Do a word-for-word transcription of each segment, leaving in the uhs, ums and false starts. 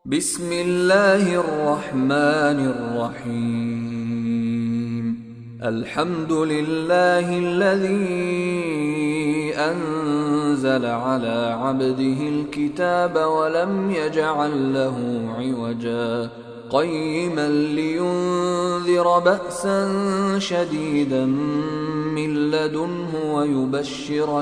بسم الله الرحمن الرحيم. الحمد لله الذي أنزل على عبده الكتاب ولم يجعل له عوجا قيما لينذر بأسا شديدا من لدنه ويبشر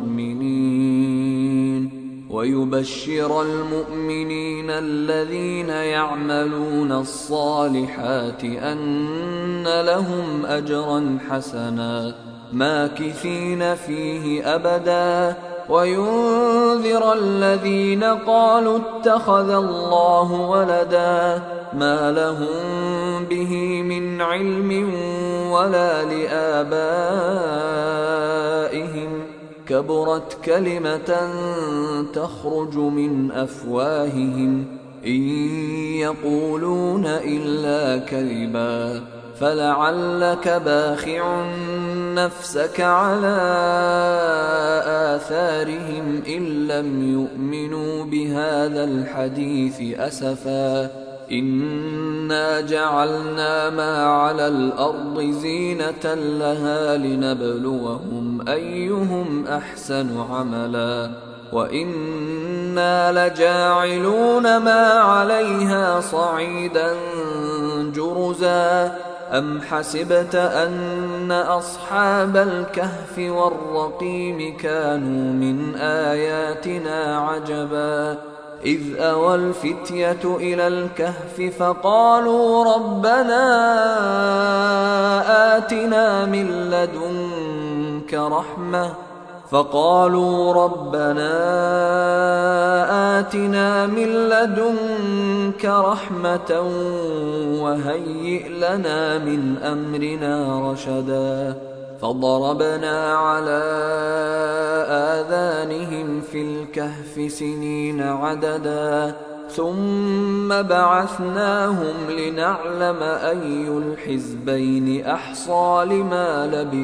المؤمنين ويبشر المؤمنين الذين يعملون الصالحات أن لهم أجرا حسنا ماكثين فيه أبدا وينذر الذين قالوا اتخذ الله ولدا ما لهم به من علم ولا لآبائهم كبرت كلمة تخرج من أفواههم إن يقولون إلا كذبا فلعلك باخع نفسك على آثارهم إن لم يؤمنوا بهذا الحديث أسفا إنا جعلنا ما على الأرض زينة لها لنبلوهم أيهم أحسن عملا وإنا لجاعلون ما عليها صعيدا جرزا أم حسبت أن أصحاب الكهف والرقيم كانوا من آياتنا عجبا إذ أوى الفتية إلى الكهف فقالوا ربنا آتنا من لدنك رحمة فقالوا ربنا آتنا من لدنك رحمة وهيئ لنا من أمرنا رشدا فضربنا على آذانهم في الكهف سنين عددا ثم بعثناهم لنعلم أي الحزبين أحصى لما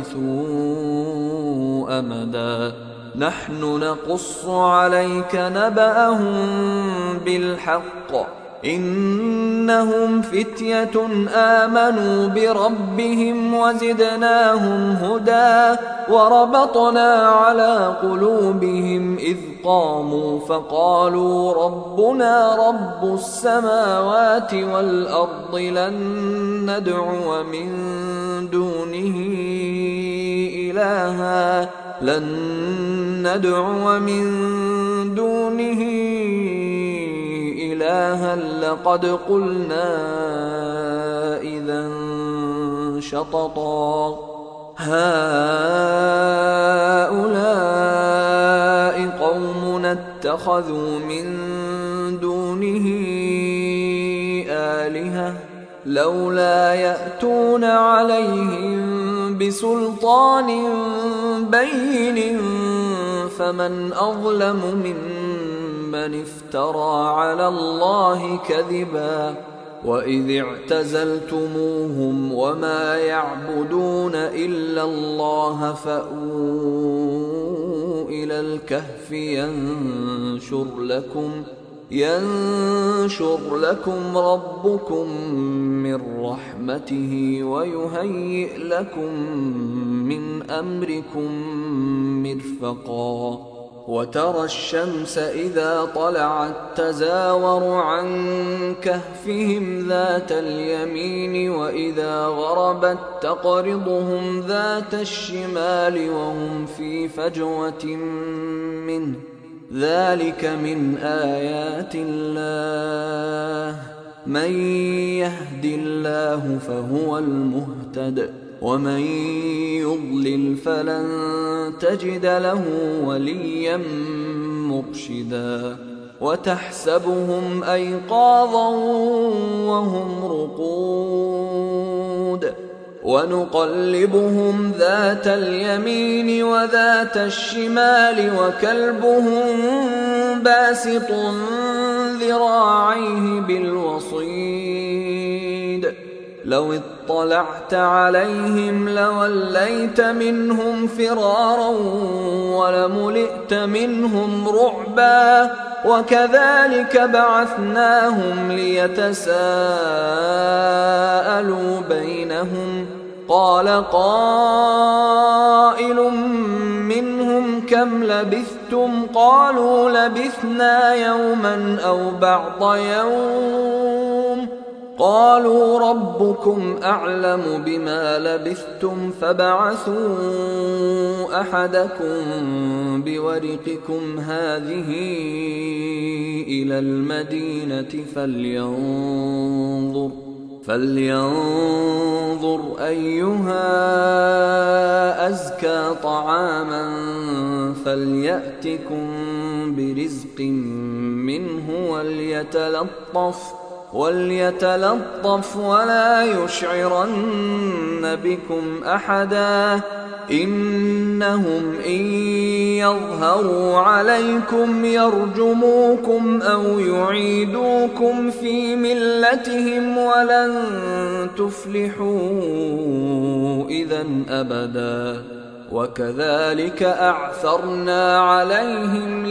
لبثوا أمدا نحن نقص عليك نبأهم بالحق إنهم فتية آمنوا بربهم وزدناهم هدى وربطنا على قلوبهم إذ قاموا فقالوا ربنا رب السماوات والأرض لن ندعو من دونه إلها لن ندعو من دونه إلها لقد قلنا إذا شططا هؤلاء قومنا اتخذوا من دونه آلهة لولا يأتون عليهم بسلطان بين فمن أظلم ممن من افترى على الله كذبا وإذ اعتزلتموهم وما يعبدون إلا الله فأووا إلى الكهف ينشر لكم ينشر لكم ربكم من رحمته ويهيئ لكم من أمركم مرفقا وترى الشمس إذا طلعت تزاور عن كهفهم ذات اليمين وإذا غربت تقرضهم ذات الشمال وهم في فجوة منه ذلك من آيات الله من يهد الله فهو المهتد ومن يضلل فلن تجد له وليا مرشدا وتحسبهم أيقاظا وهم رقود ونقلبهم ذات اليمين وذات الشمال وكلبهم باسط ذراعيه بالوصيد لو اطلعت عليهم لوليت منهم فرارا ولملئت منهم رعبا وكذلك بعثناهم ليتساءلوا بينهم قال قائل منهم كم لبثتم قالوا لبثنا يوما أو بعض يوم قالوا ربكم أعلم بما لبثتم فابعثوا أحدكم بورقكم هذه إلى المدينة فلينظر فلينظر أيها أزكى طعاما فليأتكم برزق منه وليتلطف وليتلطف ولا يشعرن بكم أحدا إنهم إن يظهروا عليكم يرجموكم أو يعيدوكم في ملتهم ولن تفلحوا إذا أبدا وكذلك أعثرنا عليهم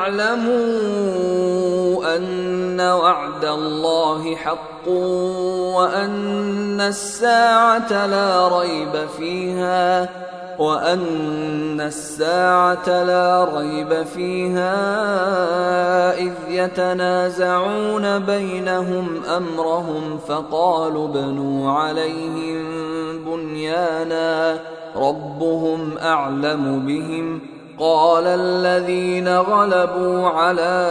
ليعلموا أن وعد الله حق وأن الساعة لا ريب فيها وأن الساعة لا ريب فيها إذ يتنازعون بينهم أمرهم فقالوا ابنوا عليهم بنيانا ربهم أعلم بهم قال الذين غلبوا على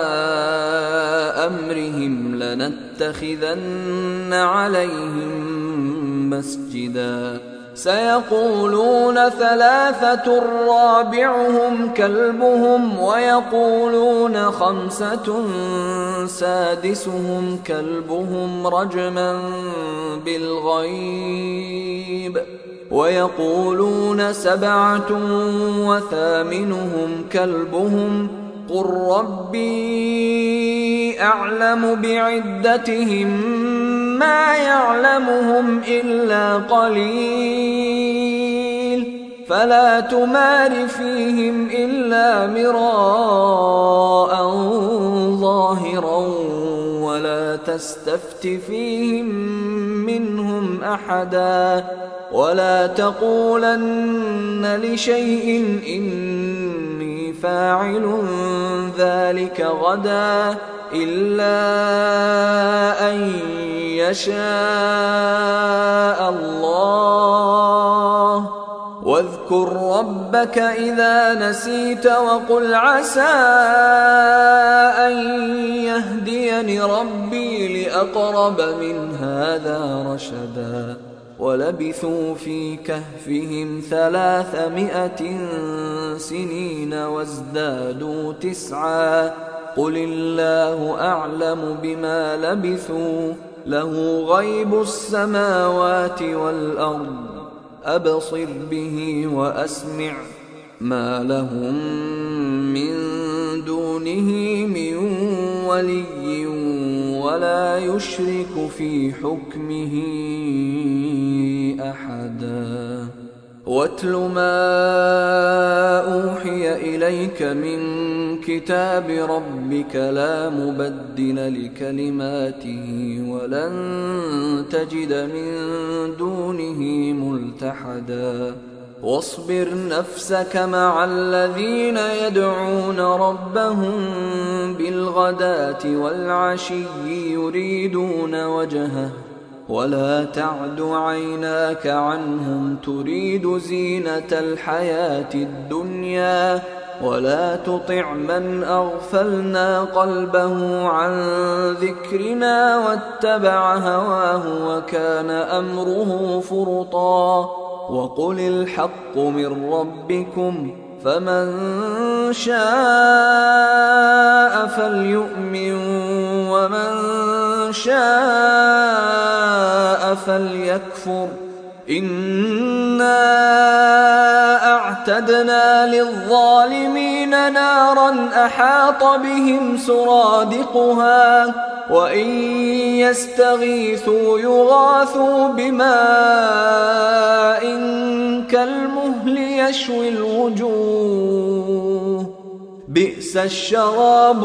أمرهم لنتخذن عليهم مسجدا سيقولون ثلاثة رابعهم كلبهم ويقولون خمسة سادسهم كلبهم رجما بالغيب ويقولون سبعة وثامنهم كلبهم قل ربي أعلم بعدتهم ما يعلمهم إلا قليل فلا تمار فيهم إلا مراء ظاهرا ولا تستفت فيهم منهم أحدا ولا تقولن لشيء إني فاعل ذلك غدا إلا أن يشاء الله واذكر ربك إذا نسيت وقل عسى أن يهديني ربي لأقرب من هذا رشدا ولبثوا في كهفهم ثلاثمائة سنين وازدادوا تسعا قل الله أعلم بما لبثوا له غيب السماوات والأرض أبصر به وأسمع ما لهم من دونه من ولي ولا يشرك في حكمه أحدا واتل ما أوحي إليك من كتاب ربك لا مبدل لكلماته ولن تجد من دونه ملتحدا واصبر نفسك مع الذين يدعون ربهم بالغداة والعشي يريدون وجهه ولا تعد عيناك عنهم تريد زينة الحياة الدنيا ولا تطع من أغفلنا قلبه عن ذكرنا واتبع هواه وكان أمره فرطا وقل الحق من ربكم فمن شاء فليؤمن ومن شاء فليكفر إنا أعتدنا للظالمين نارا أحاط بهم سرادقها وإن يستغيثوا يغاثوا بماء كالمهل يشوي الوجوه بئس الشراب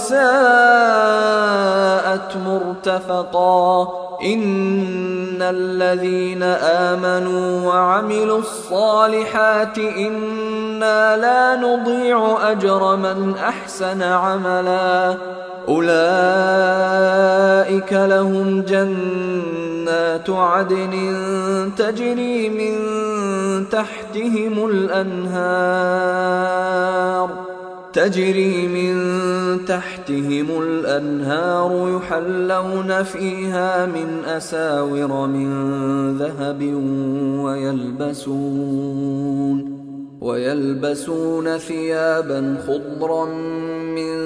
وساءت مرتفقا إن الذين آمنوا وعملوا الصالحات إنا لا نضيع أجر من أحسن عملا أولئك لهم جنات عدن تجري من تحتهم الأنهار تجري من تحتهم الأنهار يحلون فيها من أساور من ذهب ويلبسون ويلبسون ثيابا خضرا من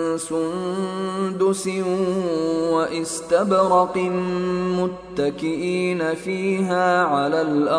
سندس واستبرق متكئين فيها على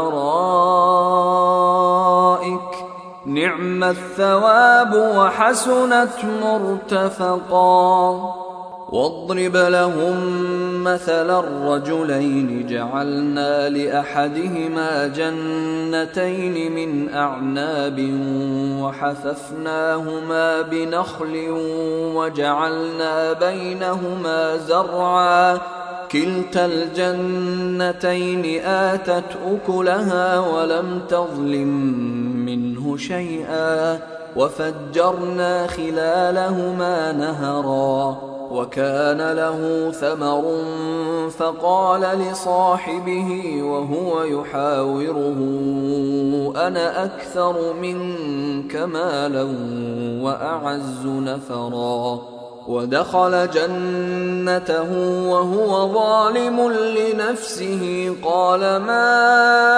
الأرائك نعم الثواب وحسنت مرتفقا واضرب لهم مثل الرجلين جعلنا لأحدهما جنتين من أعناب وحففناهما بنخل وجعلنا بينهما زرعا كلتا الجنتين آتت أكلها ولم تظلم منه شيئا وفجرنا خلالهما نهرا وكان له ثمر فقال لصاحبه وهو يحاوره أنا أكثر منك مالا وأعز نفرا ودخل جنته وهو ظالم لنفسه قال ما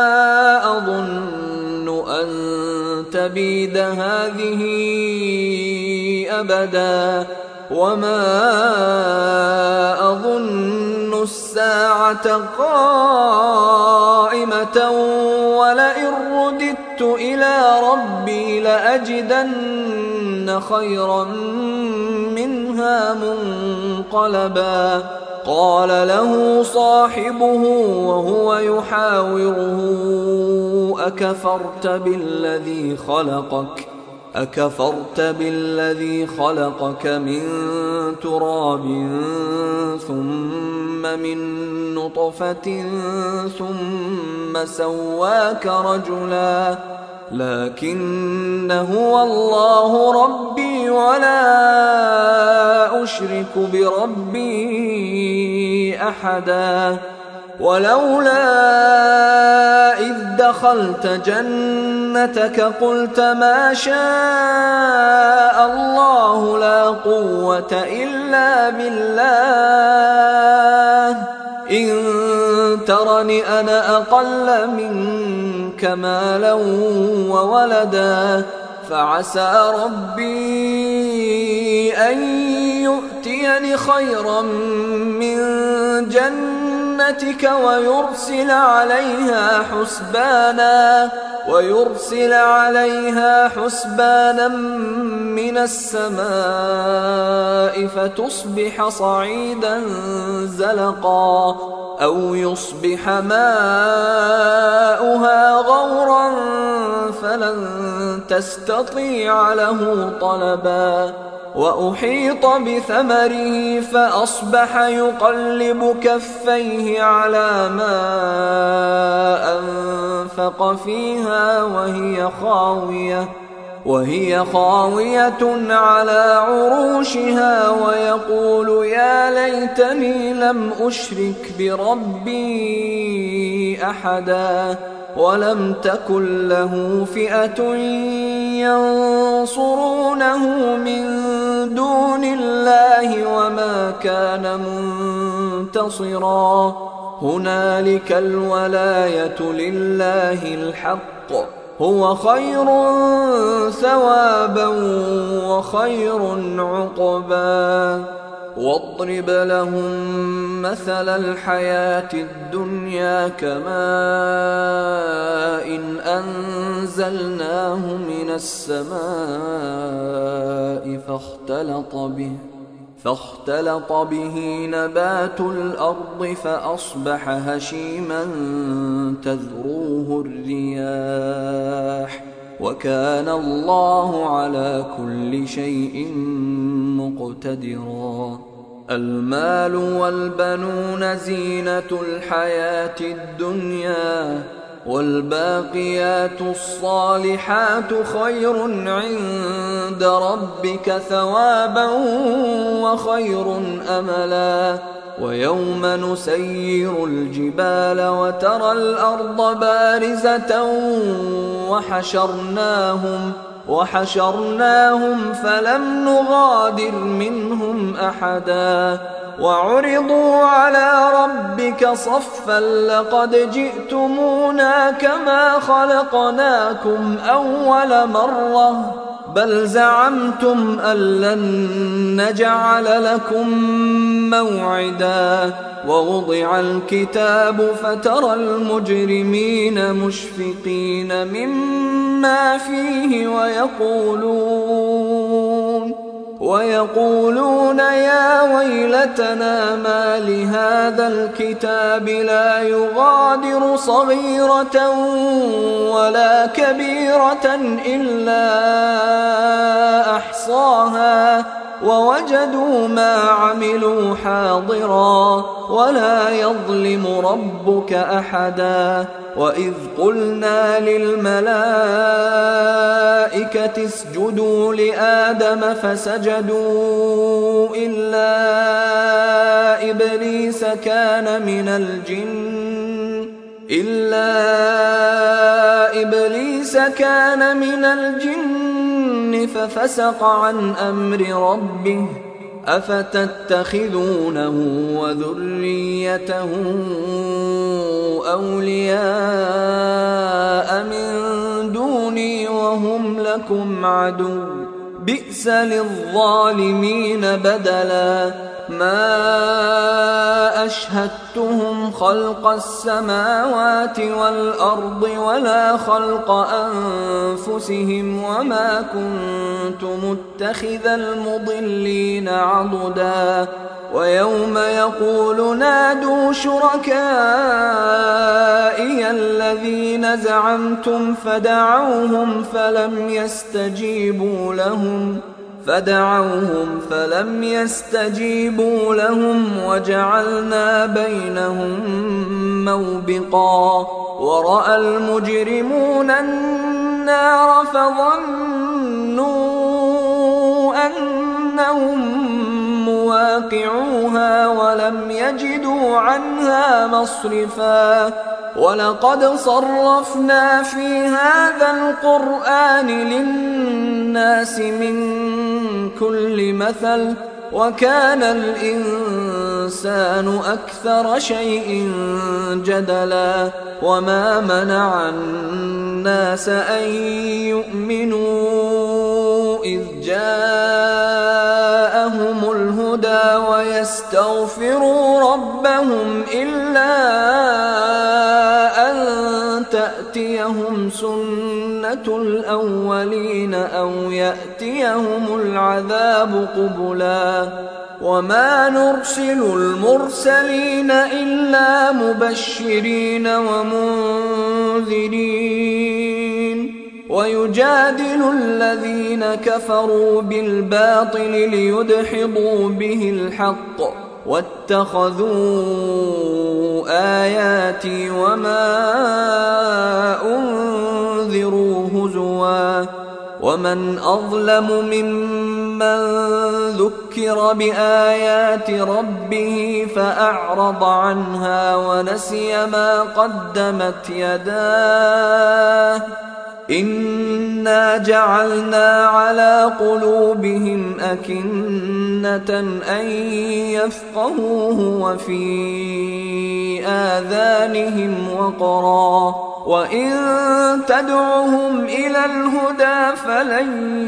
أظن أن تبيد هذه أبدا وما أظن الساعة قائمة ولئن رددت إلى ربي لأجدن خيرا منها منقلبا قال له صاحبه وهو يحاوره أكفرت بالذي خلقك أكفرت بالذي خلقك من تراب ثم من نطفة ثم سواك رجلا لكن هو الله ربي ولا أشرك بربي أحدا ولولا إذ دخلت جنتك قلت ما شاء الله لا قوة إلا بالله إن ترني أنا أقل منك مالا وولدا فعسى ربي أن يؤتيني خيرا من جنتك ويرسل عليها حسبانا ويرسل عليها حسبانا من السماء فتصبح صعيدا زلقا أو يصبح ماؤها غورا فلن تستطيع له طلبا وأحيط بثمره فأصبح يقلب كفيه على ما أنفق فيها وهي خاوية وهي خاوية على عروشها ويقول يا ليتني لم أشرك بربي أحدا ولم تكن له فئة ينصرونه من دون الله وما كان منتصرا هنالك الولاية لله الحق هو خير ثوابا وخير عقبا واضرب لهم مثل الحياة الدنيا كماء إن أنزلناه من السماء فاختلط به فاختلط به نبات الأرض فأصبح هشيما تذروه الرياح وكان الله على كل شيء مقتدرا. المال والبنون زينة الحياة الدنيا والباقيات الصالحات خير عند ربك ثوابا وخير أملا. ويوم نسير الجبال وترى الأرض بارزة وحشرناهم وحشرناهم فلم نغادر منهم أحدا وعرضوا على ربك صفا لقد جئتمونا كما خلقناكم أول مرة بل زعمتم أن لن نجعل لكم موعدا. ووضع الكتاب فترى المجرمين مشفقين مما فيه ويقولون ويقولون يا ويلتنا ما لهذا الكتاب لا يغادر صغيرة ولا كبيرة إلا أحصاها ووجدوا ما عملوا حاضرا ولا يظلم ربك أحدا. وإذ قلنا للملائكة اسجدوا لآدم فسجدوا إلا إبليس كان من الجن إلا إبليس كان من الجن ففسق عن أمر ربه أفتتخذونه وذريته أولياء من دوني وهم لكم عدو بئس للظالمين بدلا. ما أشهدتهم خلق السماوات والأرض ولا خلق أنفسهم وما كنت متخذ المضلين عضدا. ويوم يقول نادوا شركائي الذين زعمتم فدعوهم فلم يستجيبوا لهم فدعوهم فلم يستجيبوا لهم وجعلنا بينهم موبقا. ورأى المجرمون النار فظنوا أنهم مواقعوها ولم يجدوا عنها مصرفا. ولقد صرفنا في هذا القرآن للناس من كل مثل وكان الإنسان أكثر شيء جدلا. وما منع الناس أن يؤمنوا إذ جاءهم الهدى ويستغفروا ربهم إلا أن تأتيهم سنة الأولين أو يأتيهم العذاب قبلا. وما نرسل المرسلين إلا مبشرين ومنذرين ويجادل الذين كفروا بالباطل ليدحضوا به الحق واتخذوا آياتي وما أنذروا هزوا. ومن أظلم ممن ذكر بآيات ربه فأعرض عنها ونسي ما قدمت يداه إنا جعلنا على قلوبهم أكنة أن يفقهوه وفي آذانهم وقرا وإن تدعهم إلى الهدى فلن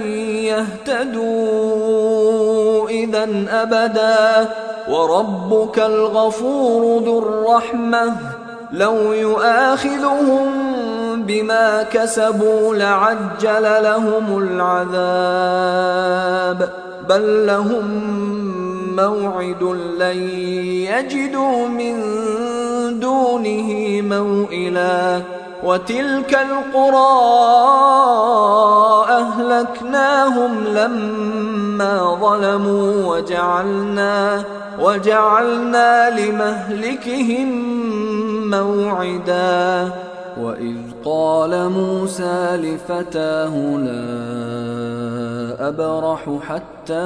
يهتدوا إذا أبدا. وربك الغفور ذو الرحمة لو يؤاخذهم بما كسبوا لعجل لهم العذاب بل لهم موعد لن يجدوا من دونه موئلا وتلك القرى أهلكناهم لما ظلموا وجعلنا, وجعلنا لمهلكهم موعدا وإذ قال موسى لفتاه لا أبرح حتى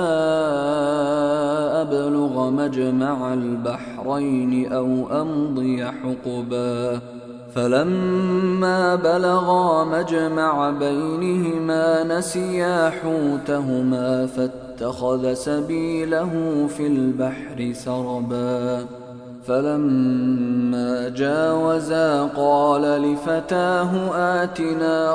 أبلغ مجمع البحرين أو أمضي حقبا فلما بلغا مجمع بينهما نسيا حوتهما فاتخذ سبيله في البحر سربا فلما جاوزا قال لفتاه آتنا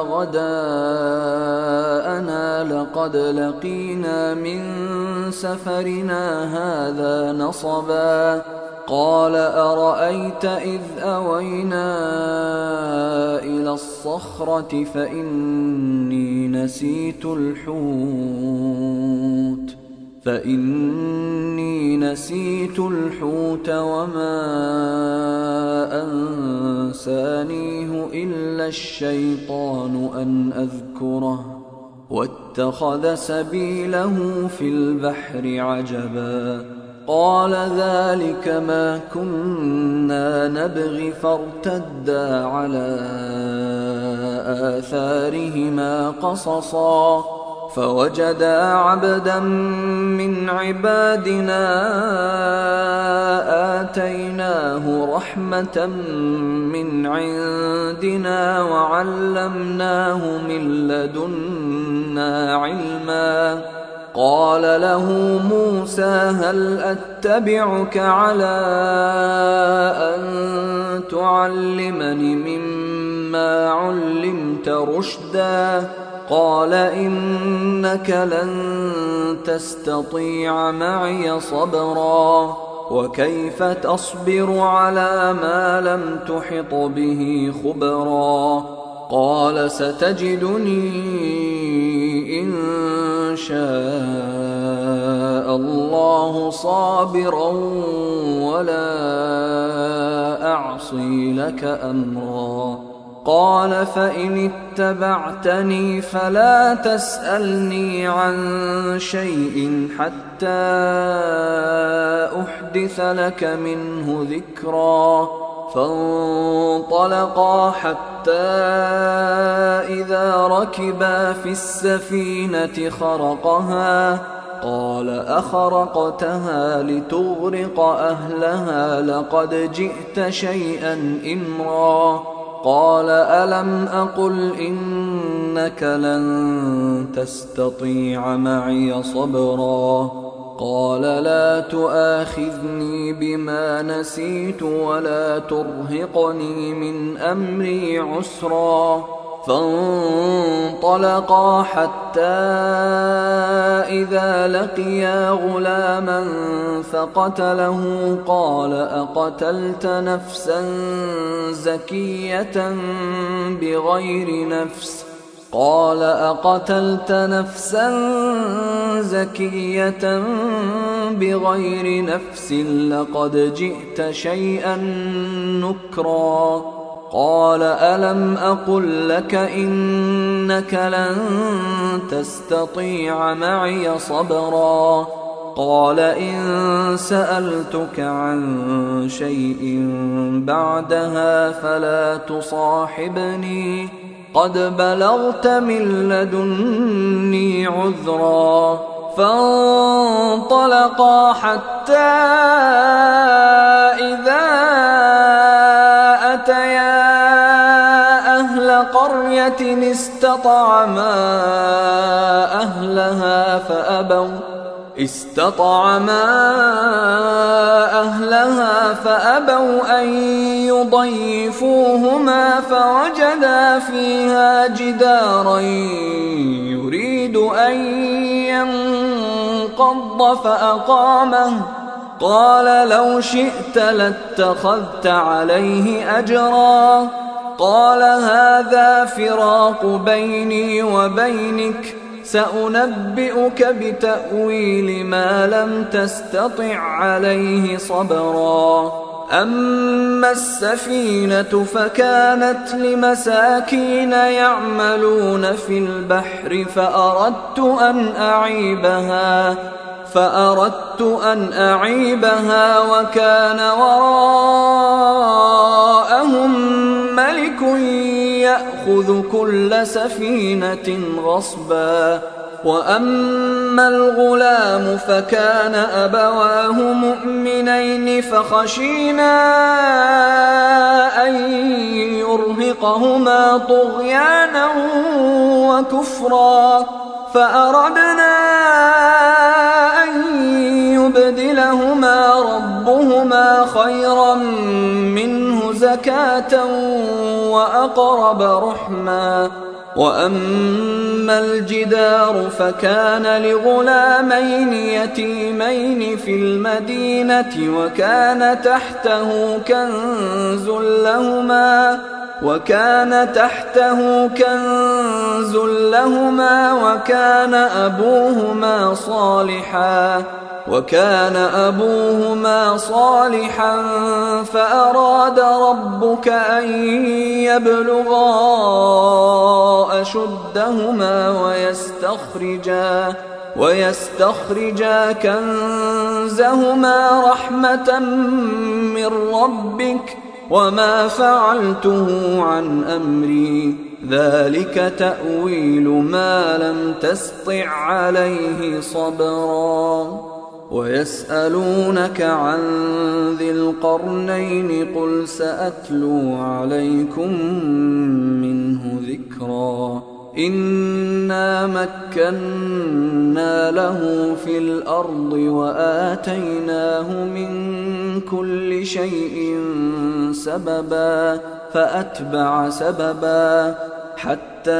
غداءنا لقد لقينا من سفرنا هذا نصبا قال أرأيت إذ أوينا إلى الصخرة فإني نسيت الحوت فإني نسيت الحوت وما أنسانيه إلا الشيطان أن أذكره واتخذ سبيله في البحر عجبا قال ذلك ما كنا نبغي فارتدا على آثارهما قصصا فوجدا عبدا من عبادنا آتيناه رحمة من عندنا وعلمناه من لدنا علما قال له موسى هل أتبعك على أن تعلمني مما علمت رشدا قال إنك لن تستطيع معي صبرا وكيف تصبر على ما لم تحط به خبرا قال ستجدني إن شاء الله صابرا ولا أعصي لك أمرا قال فإن اتبعتني فلا تسألني عن شيء حتى أحدث لك منه ذكرا فانطلقا حتى إذا ركبا في السفينة خرقها قال أخرقتها لتغرق أهلها لقد جئت شيئا إمرا قال ألم أقل إنك لن تستطيع معي صبرا قال لا تؤاخذني بما نسيت ولا ترهقني من أمري عسرا فانطلقا حتى إذا لقيا غلاما فقتله قال أقتلت نفسا زكية بغير نفس قال أقتلت نفسا زكية بغير نفس لقد جئت شيئا نكرا قال ألم أقل لك إنك لن تستطيع معي صبرا قال إن سألتك عن شيء بعدها فلا تصاحبني قد بلغت من لدني عذرا فانطلقا حتى إذا أتيا أهل قرية استطعما أهلها فأبوا استطعما أهلها فأبوا أن يضيفوهما فوجدا فيها جدارا يريد أن ينقض فأقامه قال لو شئت لاتخذت عليه أجرا قال هذا فراق بيني وبينك سأنبئك بتأويل ما لم تستطع عليه صبرا أما السفينة فكانت لمساكين يعملون في البحر فأردت أن أعيبها فأردت أن أعيبها وكان وراءهم ملك يأخذ كل سفينة غصبا وأما الغلام فكان أبواه مؤمنين فخشينا أن يرهقهما طغيانا وكفرا فأردنا أن يبدلهما ربهما خيرا منه زكاة وأقرب رحما وأما الجدار فكان لغلامين يتيمين في المدينة وكان تحته كنز لهما وكان تحته كنز لهما وكان أبوهما صالحا وكان أبوهما صالحا فأراد ربك أن يبلغا أشدهما ويستخرجا ويستخرجا كنزهما رحمة من ربك وما فعلته عن أمري ذلك تأويل ما لم تسطع عليه صبرا ويسألونك عن ذي القرنين قل سأتلو عليكم منه ذكرا إنا مكنا له في الأرض وآتيناه من كل شيء سببا فأتبع سببا حتى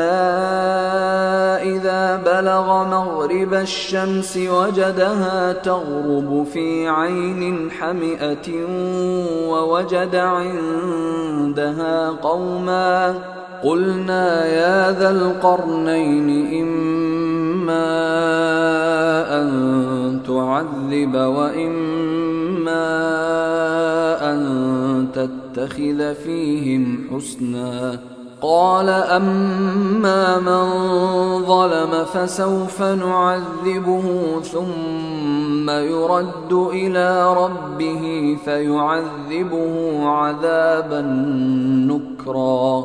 إذا بلغ مغرب الشمس وجدها تغرب في عين حمئة ووجد عندها قوما قلنا يا ذا القرنين إما أن تعذب وإما أن تتخذ فيهم حسنا قال أما من ظلم فسوف نعذبه ثم يرد إلى ربه فيعذبه عذابا نكرا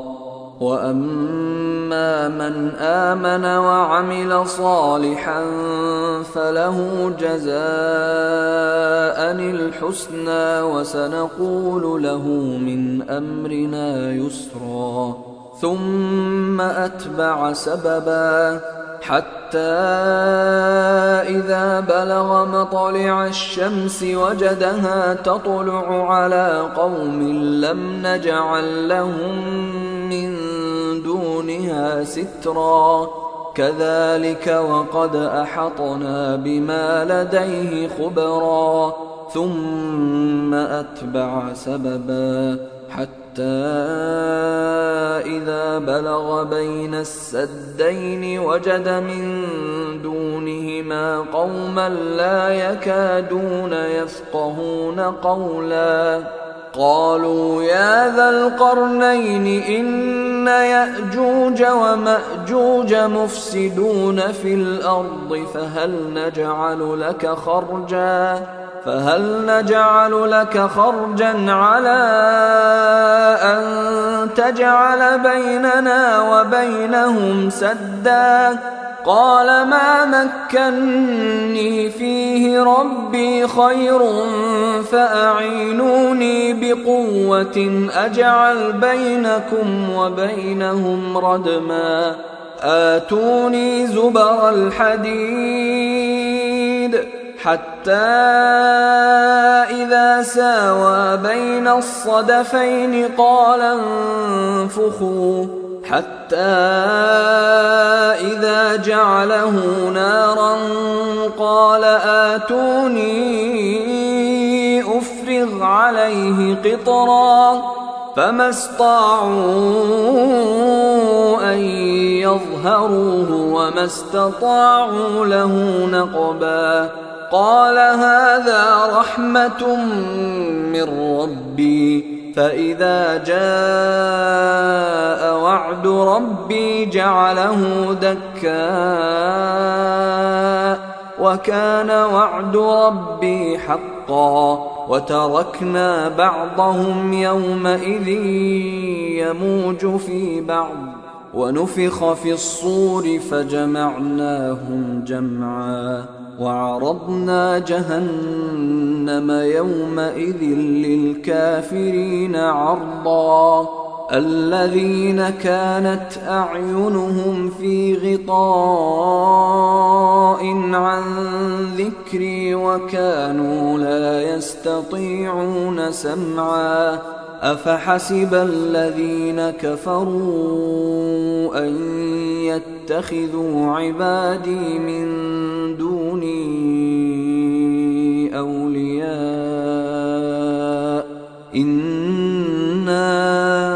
وأما من آمن وعمل صالحا فله جزاء الحسنى وسنقول له من أمرنا يسرا ثم أتبع سببا حتى إذا بلغ مطلع الشمس وجدها تطلع على قوم لم نجعل لهم من دونها سترا كذلك وقد أحطنا بما لديه خبرا ثم أتبع سببا حتى إذا بلغ بين السدين وجد من دونهما قوما لا يكادون يفقهون قولا قالوا يا ذا القرنين إن يأجوج ومأجوج مفسدون في الأرض فهل نجعل لك خرجا فهل نجعل لك خرجا على أن تجعل بيننا وبينهم سدا قال ما مكني فيه ربي خير فأعينوني بقوة أجعل بينكم وبينهم ردما آتوني زبر الحديد حتى إذا ساوى بين الصدفين قال انفخوا حتى إذا جعله نارا قال آتوني أفرغ عليه قطرا فما استطاعوا أن يظهروه وما استطاعوا له نقبا قال هذا رحمة من ربي فإذا جاء وعد ربي جعله دكاء وكان وعد ربي حقا وتركنا بعضهم يومئذ يموج في بعض ونفخ في الصور فجمعناهم جمعا وعرضنا جهنم يومئذ للكافرين عرضا الذين كانت أعينهم في غطاء عن ذكري وكانوا لا يستطيعون سمعا أفحسب الذين كفروا أن يتخذوا عبادي من دوني أولياء إنا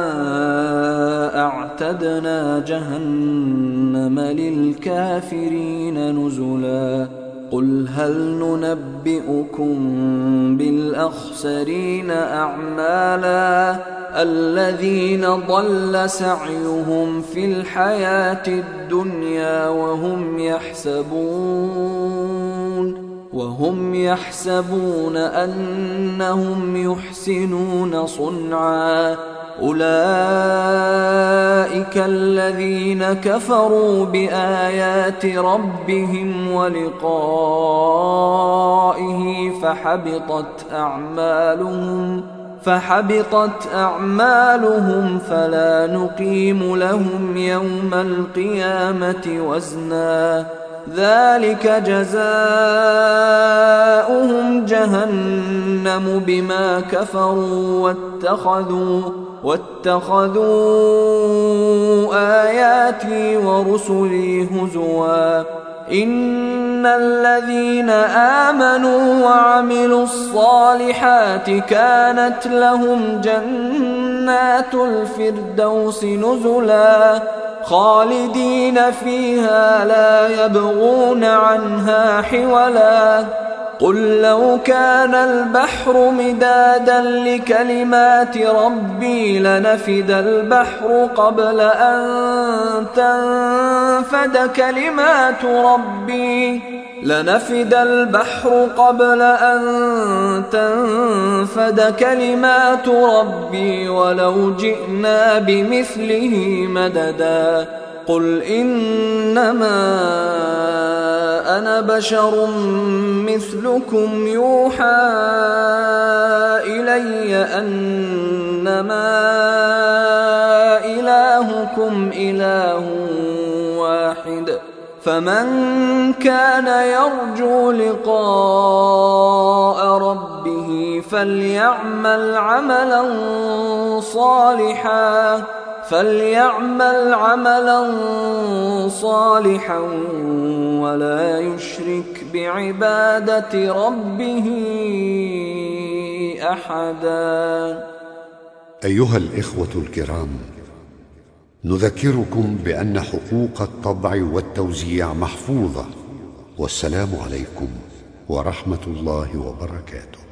أعتدنا جهنم للكافرين نزلا قل هل ننبئكم بالأخسرين أعمالا الذين ضل سعيهم في الحياة الدنيا وهم يحسبون وهم يحسبون أنهم يحسنون صنعا أولئك الذين كفروا بآيات ربهم ولقائه فحبطت أعمالهم فحبطت أعمالهم فلا نقيم لهم يوم القيامة وزنا ذلك جزاؤهم جهنم بما كفروا واتخذوا واتخذوا آياتي ورسلي هزوا إن الذين آمنوا وعملوا الصالحات كانت لهم جنات الفردوس نزلا خالدين فيها لا يبغون عنها حولا قل لو كان البحر مدادا لكلمات ربي لنفد البحر قبل أن تنفد كلمات ربي لنفد البحر قبل أن تنفد كلمات ربي ولو جئنا بمثله مددا قل إنما أنا بشر مثلكم يوحى إلي أنما إلهكم إله واحد فمن كان يرجو لقاء ربه فليعمل عملا صالحا فليعمل عملا صالحا ولا يشرك بعبادة ربه أحدا. أيها الإخوة الكرام، نذكركم بأن حقوق الطبع والتوزيع محفوظة، والسلام عليكم ورحمة الله وبركاته.